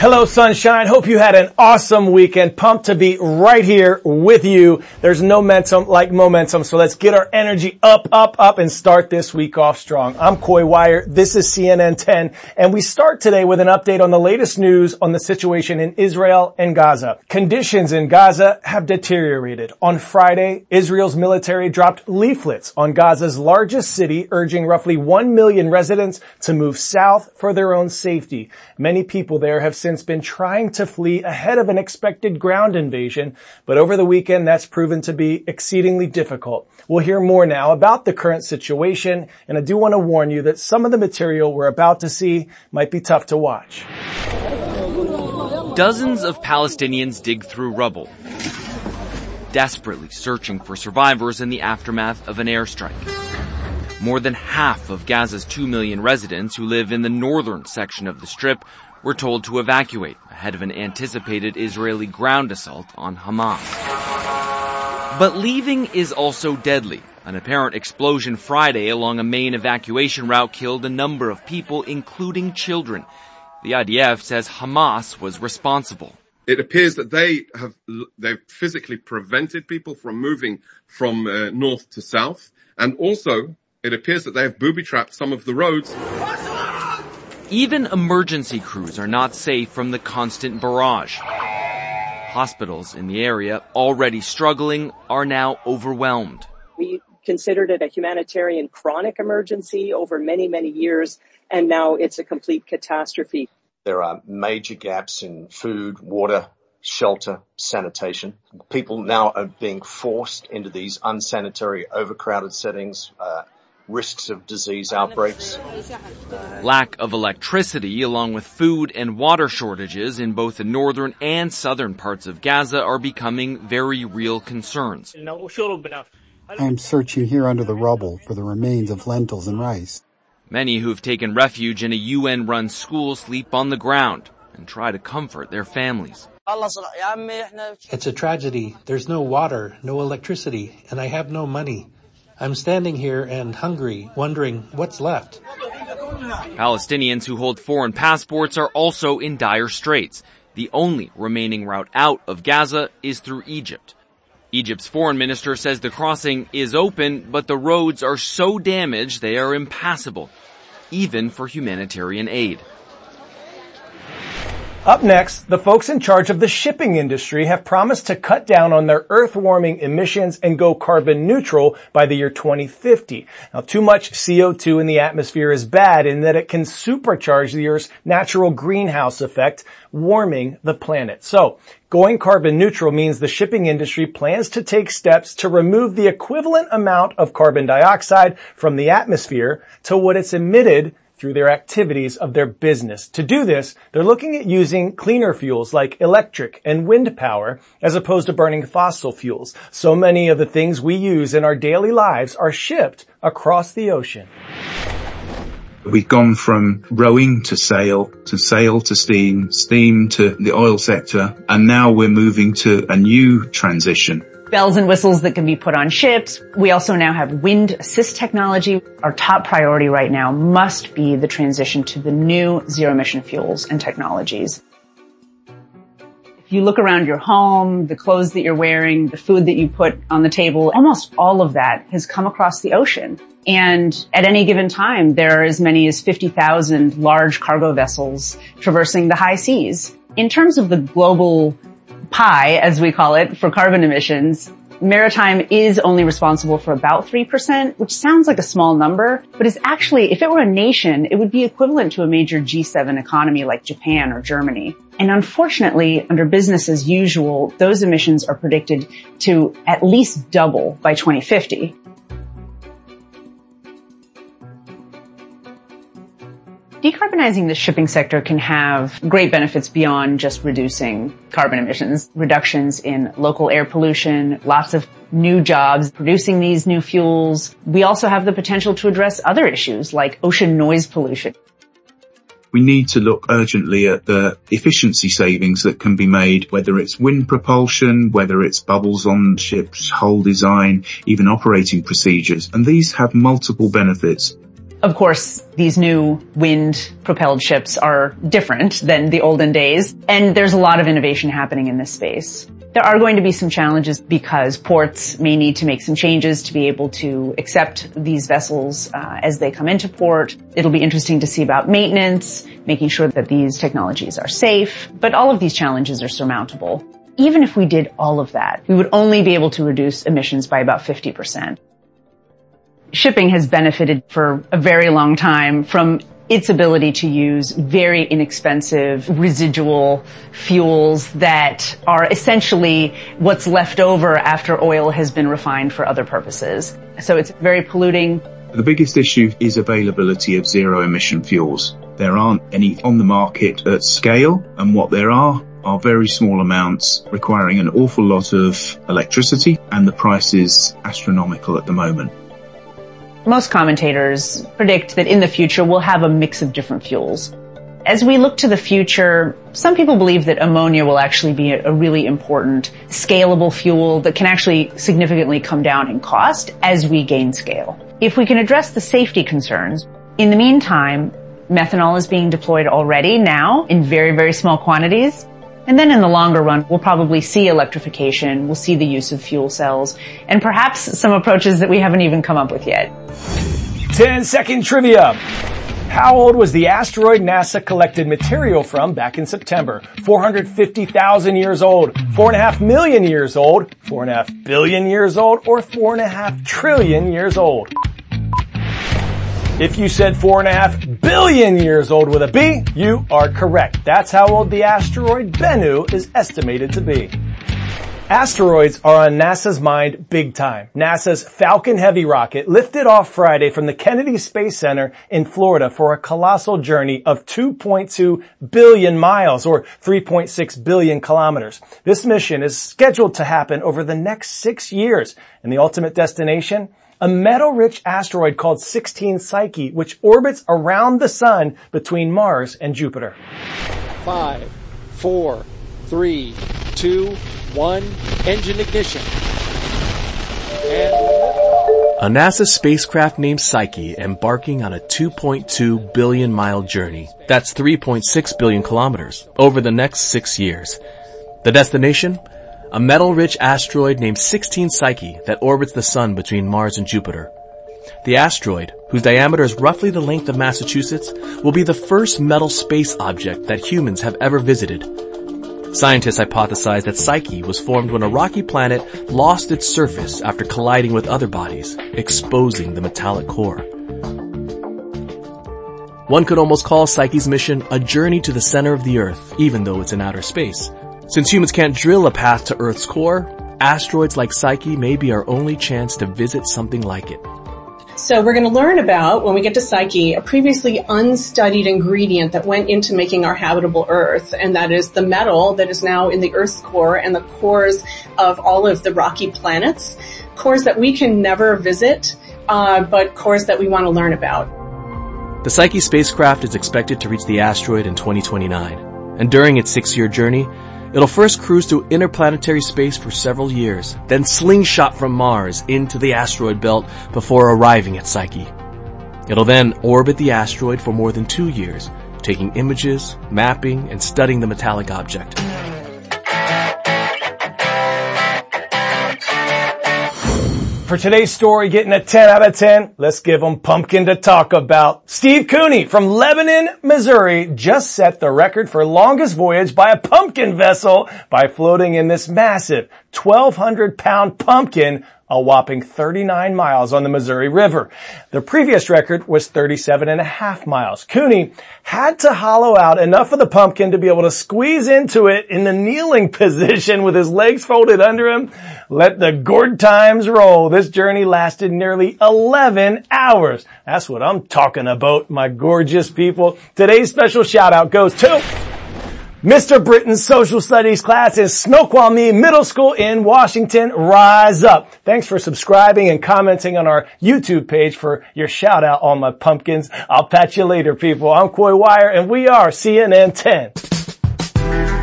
Hello, sunshine. Hope you had an awesome weekend. Pumped to be right here with you. There's no momentum like momentum, so let's get our energy up, and start this week off strong. I'm Coy Wire. This is CNN 10, and we start today with an update on the latest news on the situation in Israel and Gaza. Conditions in Gaza have deteriorated. On Friday, Israel's military dropped leaflets on Gaza's largest city, urging roughly 1 million residents to move south for their own safety. Many people there have since been trying to flee ahead of an expected ground invasion, but over the weekend that's proven to be exceedingly difficult. We'll hear more now about the current situation, and I do want to warn you that some of the material we're about to see might be tough to watch. Dozens of Palestinians dig through rubble, desperately searching for survivors in the aftermath of an airstrike. More than half of Gaza's 2 million residents who live in the northern section of the Strip were told to evacuate ahead of an anticipated Israeli ground assault on Hamas. But leaving is also deadly. An apparent explosion Friday along a main evacuation route killed a number of people, including children. The IDF says Hamas was responsible. It appears that they've physically prevented people from moving from north to south, and also it appears that they have booby-trapped some of the roads. Even emergency crews are not safe from the constant barrage. Hospitals in the area, already struggling, are now overwhelmed. We considered it a humanitarian chronic emergency over many, many years, and now it's a complete catastrophe. There are major gaps in food, water, shelter, sanitation. People now are being forced into these unsanitary, overcrowded settings, risks of disease outbreaks. Lack of electricity, along with food and water shortages in both the northern and southern parts of Gaza, are becoming very real concerns. I am searching here under the rubble for the remains of lentils and rice. Many who've taken refuge in a UN-run school sleep on the ground and try to comfort their families. It's a tragedy. There's no water, no electricity, and I have no money. I'm standing here and hungry, wondering what's left. Palestinians who hold foreign passports are also in dire straits. The only remaining route out of Gaza is through Egypt. Egypt's foreign minister says the crossing is open, but the roads are so damaged they are impassable, even for humanitarian aid. Up next, the folks in charge of the shipping industry have promised to cut down on their earth-warming emissions and go carbon neutral by the year 2050. Now, too much CO2 in the atmosphere is bad in that it can supercharge the Earth's natural greenhouse effect, warming the planet. So, going carbon neutral means the shipping industry plans to take steps to remove the equivalent amount of carbon dioxide from the atmosphere to what it's emitted through their activities of their business. To do this, they're looking at using cleaner fuels like electric and wind power as opposed to burning fossil fuels. So many of the things we use in our daily lives are shipped across the ocean. We've gone from rowing to sail to steam, steam to the oil sector, and now we're moving to a new transition. Bells and whistles that can be put on ships. We also now have wind assist technology. Our top priority right now must be the transition to the new zero-emission fuels and technologies. If you look around your home, the clothes that you're wearing, the food that you put on the table, almost all of that has come across the ocean. And at any given time, there are as many as 50,000 large cargo vessels traversing the high seas. In terms of the global pie, as we call it, for carbon emissions, maritime is only responsible for about 3%, which sounds like a small number, but is actually, if it were a nation, it would be equivalent to a major G7 economy like Japan or Germany. And unfortunately, under business as usual, those emissions are predicted to at least double by 2050. Decarbonizing the shipping sector can have great benefits beyond just reducing carbon emissions. Reductions in local air pollution, lots of new jobs producing these new fuels. We also have the potential to address other issues like ocean noise pollution. We need to look urgently at the efficiency savings that can be made, whether it's wind propulsion, whether it's bubbles on ships, hull design, even operating procedures. And these have multiple benefits. Of course, these new wind-propelled ships are different than the olden days, and there's a lot of innovation happening in this space. There are going to be some challenges because ports may need to make some changes to be able to accept these vessels as they come into port. It'll be interesting to see about maintenance, making sure that these technologies are safe, but all of these challenges are surmountable. Even if we did all of that, we would only be able to reduce emissions by about 50%. Shipping has benefited for a very long time from its ability to use very inexpensive residual fuels that are essentially what's left over after oil has been refined for other purposes. So it's very polluting. The biggest issue is availability of zero-emission fuels. There aren't any on the market at scale, and what there are very small amounts requiring an awful lot of electricity, and the price is astronomical at the moment. Most commentators predict that in the future we'll have a mix of different fuels. As we look to the future, some people believe that ammonia will actually be a really important scalable fuel that can actually significantly come down in cost as we gain scale. If we can address the safety concerns, in the meantime, methanol is being deployed already now in very, very small quantities. And then in the longer run, we'll probably see electrification, we'll see the use of fuel cells, and perhaps some approaches that we haven't even come up with yet. 10-second trivia. How old was the asteroid NASA collected material from back in September? 450,000 years old, 4.5 million years old, 4.5 billion years old, or 4.5 trillion years old? If you said 4.5 billion years old with a B, you are correct. That's how old the asteroid Bennu is estimated to be. Asteroids are on NASA's mind big time. NASA's Falcon Heavy rocket lifted off Friday from the Kennedy Space Center in Florida for a colossal journey of 2.2 billion miles or 3.6 billion kilometers. This mission is scheduled to happen over the next 6 years, and the ultimate destination? A metal-rich asteroid called 16 Psyche, which orbits around the sun between Mars and Jupiter. 5, 4, 3, 2, 1, engine ignition. A NASA spacecraft named Psyche embarking on a 2.2 billion mile journey. That's 3.6 billion kilometers over the next 6 years. The destination? A metal-rich asteroid named 16 Psyche that orbits the sun between Mars and Jupiter. The asteroid, whose diameter is roughly the length of Massachusetts, will be the first metal space object that humans have ever visited. Scientists hypothesize that Psyche was formed when a rocky planet lost its surface after colliding with other bodies, exposing the metallic core. One could almost call Psyche's mission a journey to the center of the Earth, even though it's in outer space. Since humans can't drill a path to Earth's core, asteroids like Psyche may be our only chance to visit something like it. So we're going to learn about, when we get to Psyche, a previously unstudied ingredient that went into making our habitable Earth, and that is the metal that is now in the Earth's core and the cores of all of the rocky planets, cores that we can never visit, but cores that we want to learn about. The Psyche spacecraft is expected to reach the asteroid in 2029, and during its 6-year journey, it'll first cruise through interplanetary space for several years, then slingshot from Mars into the asteroid belt before arriving at Psyche. It'll then orbit the asteroid for more than 2 years, taking images, mapping, and studying the metallic object. For today's story, getting a 10 out of 10, let's give them pumpkin to talk about. Steve Cooney from Lebanon, Missouri, just set the record for longest voyage by a pumpkin vessel by floating in this massive 1,200-pound pumpkin a whopping 39 miles on the Missouri River. The previous record was 37.5 miles. Cooney had to hollow out enough of the pumpkin to be able to squeeze into it in the kneeling position with his legs folded under him. Let the gourd times roll. This journey lasted nearly 11 hours. That's what I'm talking about, my gorgeous people. Today's special shout out goes to Mr. Britain's social studies class in Snoqualmie Middle School in Washington. Rise up. Thanks for subscribing and commenting on our YouTube page for your shout out on my pumpkins. I'll pat you later, people. I'm Coy Wire and we are CNN 10.